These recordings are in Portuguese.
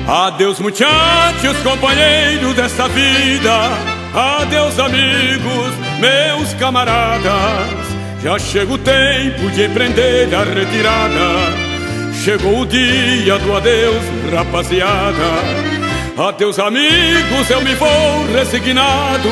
Adeus, muchachos, companheiros desta vida. Adeus, amigos, meus camaradas. Já chega o tempo de empreender a retirada. Chegou o dia do adeus, rapaziada. Adeus, amigos, eu me vou resignado,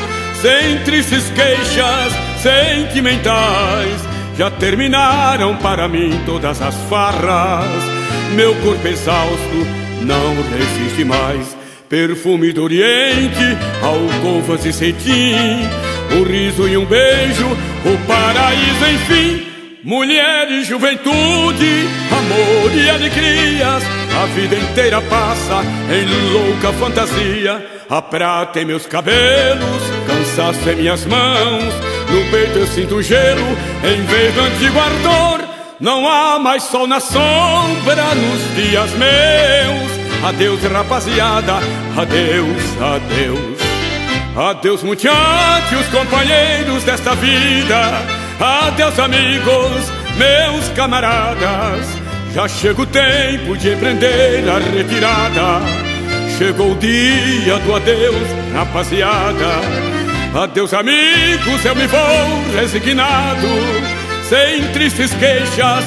sem tristes queixas sentimentais. Já terminaram para mim todas as farras. Meu corpo exausto não resiste mais. Perfume do Oriente, alcovas e cetim, um riso e um beijo, o paraíso enfim. Mulher e juventude, amor e alegrias, a vida inteira passa em louca fantasia. A prata em meus cabelos, cansaço em minhas mãos, no peito eu sinto gelo em vez do antigo ardor. Não há mais sol na sombra nos dias meus. Adeus, rapaziada, adeus, adeus. Adeus, muchachos, companheiros desta vida. Adeus, amigos, meus camaradas. Já chega o tempo de empreender a retirada. Chegou o dia do adeus, rapaziada. Adeus, amigos, eu me vou resignado, sem tristes queixas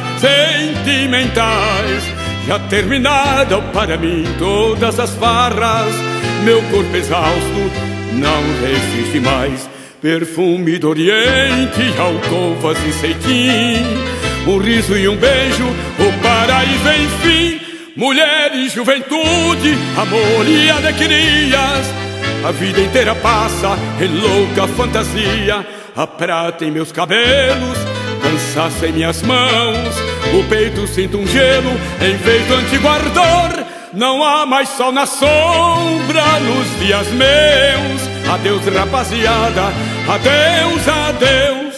sentimentais. Já terminaram para mim todas as farras. Meu corpo exausto não resiste mais. Perfume do Oriente, alcovas e cetim, um riso e um beijo, o paraíso enfim. Mulher e juventude, amor e alegrias, a vida inteira passa em louca fantasia. A prata em meus cabelos, cansaço em minhas mãos, o peito sinto um gelo em vez do antigo ardor. Não há mais sol na sombra nos dias meus. Adeus, rapaziada, adeus, adeus.